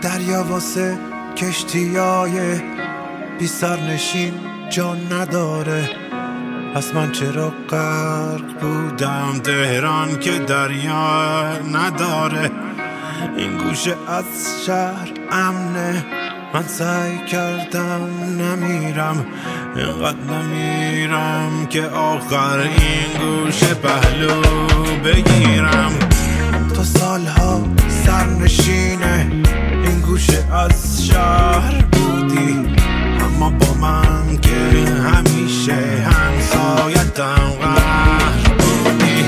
دریا واسه کشتیای بی سرنشین جان نداره. پس من چرا غرق بودم تهران که دریا نداره. این گوشه از شهر امنه، من سعی کردم نمیرم، اینقدر نمیرم که آخر این گوشه پهلو بگیرم. تو سالها سرنشینه این گوشه از شهر بودی، اما با من که همیشه همسایتم قهر بودی.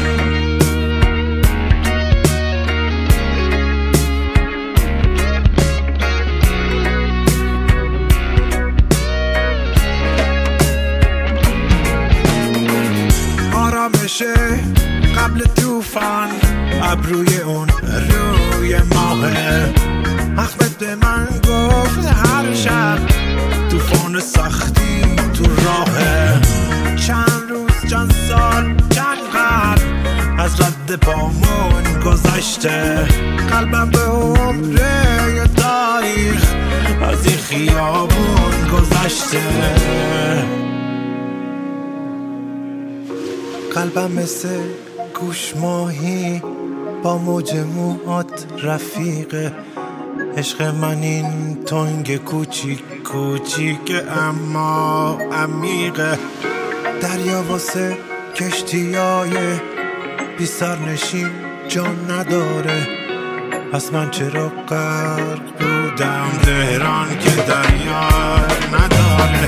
آرامشه قبل توفان، ابروی اون روی ماهه. احمد به من گفت هر شب توفان سختی تو راهه. چند روز چند سال چند قرن از رد پامون گذشته. قلبم به عمره تاریخ از این خیابون گذشته. قلبم مثل گوش ماهی با موج موهات رفیقه. عشق من این تنگ کوچیک کوچیک اما عمیقه. دریا واسه کشتیای بی سرنشین جان نداره. پس من چرا غرق بودم تهران که دریا نداره.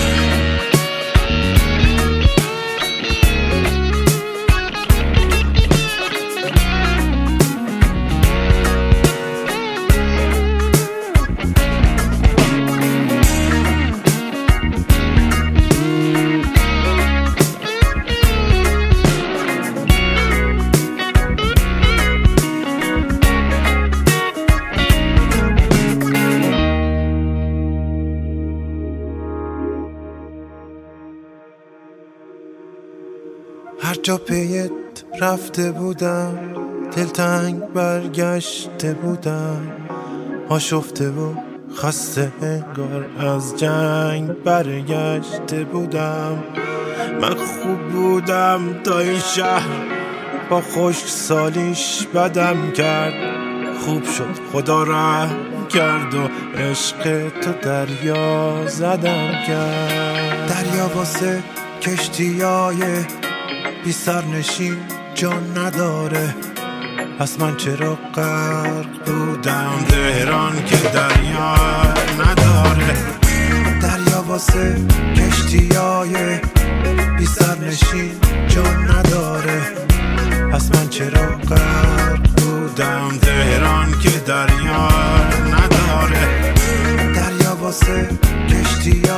هر جا پیت رفته بودم دلتنگ برگشته بودم. آشفته و خسته انگار از جنگ برگشته بودم. من خوب بودم تا این شهر با خشک سالیش بدم کرد. خوب شد خدا رحم کرد و عشق تو دریا زدم کرد. دریا واسه کشتیای بی سرنشین جان نداره. پس من چرا غرق بودم تهران که دریا نداره. دریا واسه کشتیای بی سرنشین جان نداره. پس من چرا غرق بودم تهران که دریا نداره. دریا واسه کشتیای